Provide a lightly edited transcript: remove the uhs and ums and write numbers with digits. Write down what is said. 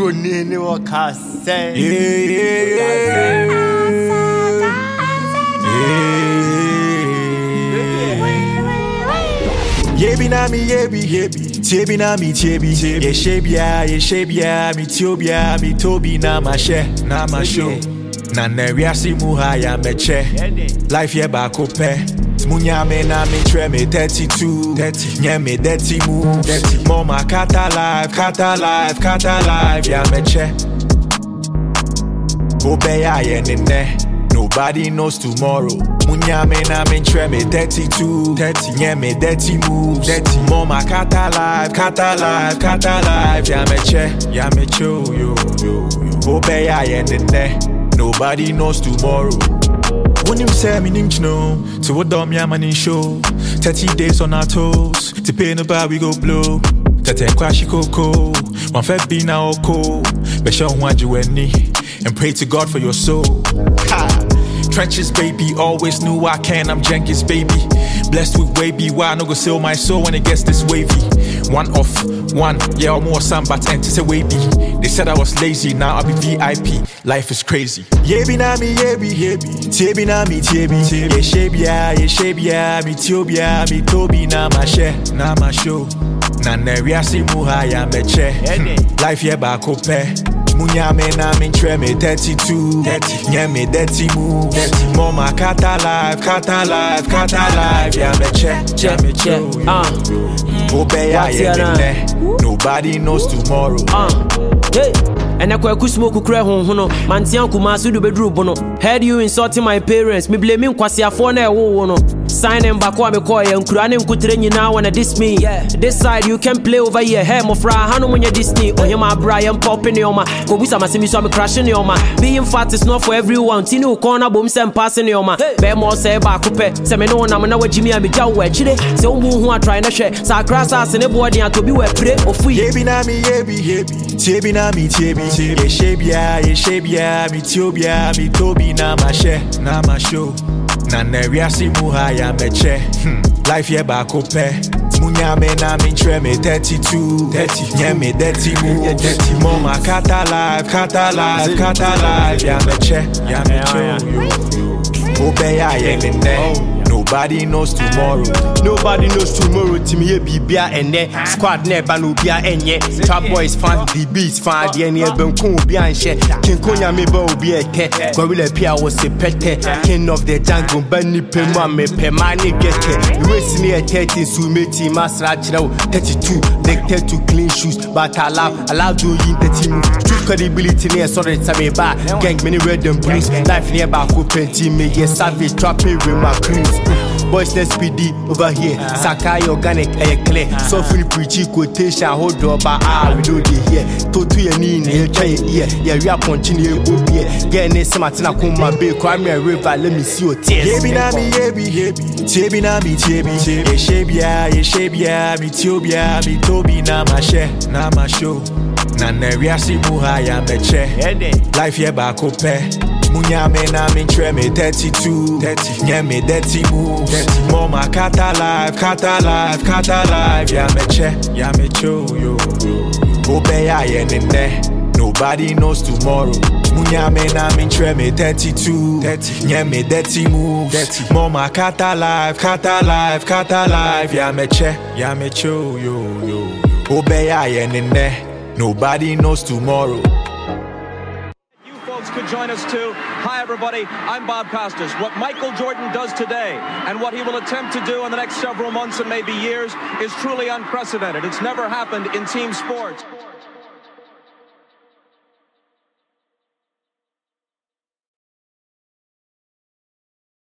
Nini Wakase. Yebi na mi yebi, tebi na mi tebi. Ye shebia, mi tiobia, mi tobi na ma show. Na neriasi muhaya meche. Life ye bako pe. Munya me na me tre me 32. Nye me dirty move. Mama kata life, ya meche. Obeya ye nene. Nobody knows tomorrow. Munya me na me tre me 32. Nye me dirty moves. Mama kata life, ya meche, yo. Obeya ye nene. Nobody knows tomorrow. When him say me nim know, to what dumb ya man in show. 30 days on our toes, to pay no bar we go blow. Tete kwashi koko, one fed be now oko. Be show one you and pray to God for your soul. Ha! Trenches, baby, always knew I can. I'm Jenkins, baby. Blessed with wavy, why no go sell my soul when it gets this wavy? One off, yeah, or more some but enter say wavy. They said I was lazy, now I be VIP. Life is crazy. Yebi na mi yebi, tebi na mi tebi. Ye shebia, mi tiobia, mi tobi na ma show. Na neriasi muhaya meche. Life ye bako pe. Munya me na me tre me 32. Nye me dirty move. Mama kata life, ya meche, yo. Obeya ye nene. Nobody knows tomorrow. Hey. And I quite smoke cry hono. Mantian Kumasu do bedroom bono. Heard you insulting my parents. Me blaming Kwasia for na wono. Sign them back wa me call and Kuranim kutreni now wanna diss me. This side you can play over here. Hey mo fra hano when you Disney. Oh him my Brian popping your ma. Go busa masimi so me crashing your ma. Being fat is not for everyone. Tinu corner boom sem passing your ma. Be more say back kupe. Se me no na na Jimmy and me jaw we chide. Se umbu who are trying to share. Sa krasa se ne body and to be we pray ofu. Yebi na mi yebi. Tebi na mi tebi. Ye shebia, mi tiobia, mi tobi na ma show. Na neriasi muhaya meche. Life ye bako pe. Munya me na me tre me 32. Nye me dirty move. Mama kata life, ya meche, yo. Obeya ye nene. Nobody knows tomorrow. Nobody knows tomorrow. Timmy Bibia and ne squad never no bia enye. Trap boys fan the beats fan the any benku bia and share. King Konya me ba obi eke. Gorilla Pia was a pete. King of the jungle Benny Pema me Pemani get it. We see near 30 so me team master 32. Addicted to clean shoes, but allow do in the team. True credibility near sorry time ba. Gang many red and brings. Life near back open team me yes savage trapping with my crews. Boys let's PD over here. Sakai organic air clear. So free preachy quotation hold up we do the here. Totu ye ni here try here. Yeah we are continue obi. Get ne sematina kuma be crime river let me see your tears. Yebi na mi yebi. Tebi na mi tebi. Ye shebia, mi tiobia, mi tobi na ma show. Na neriasi muhaya meche. Life ye bako pe. Munya me na me tre me 32. Nye me dirty move. Mama kata life, ya meche, yo. Obeya ye nene. Nobody knows tomorrow. Munya me na me tre me 32. Nye me dirty move. Mama kata life, ya meche, yo. Obeya ye nene. Nobody knows tomorrow. Could join us too. Hi everybody, I'm Bob Costas. What Michael Jordan does today and what he will attempt to do in the next several months and maybe years is truly unprecedented. It's never happened in team sports.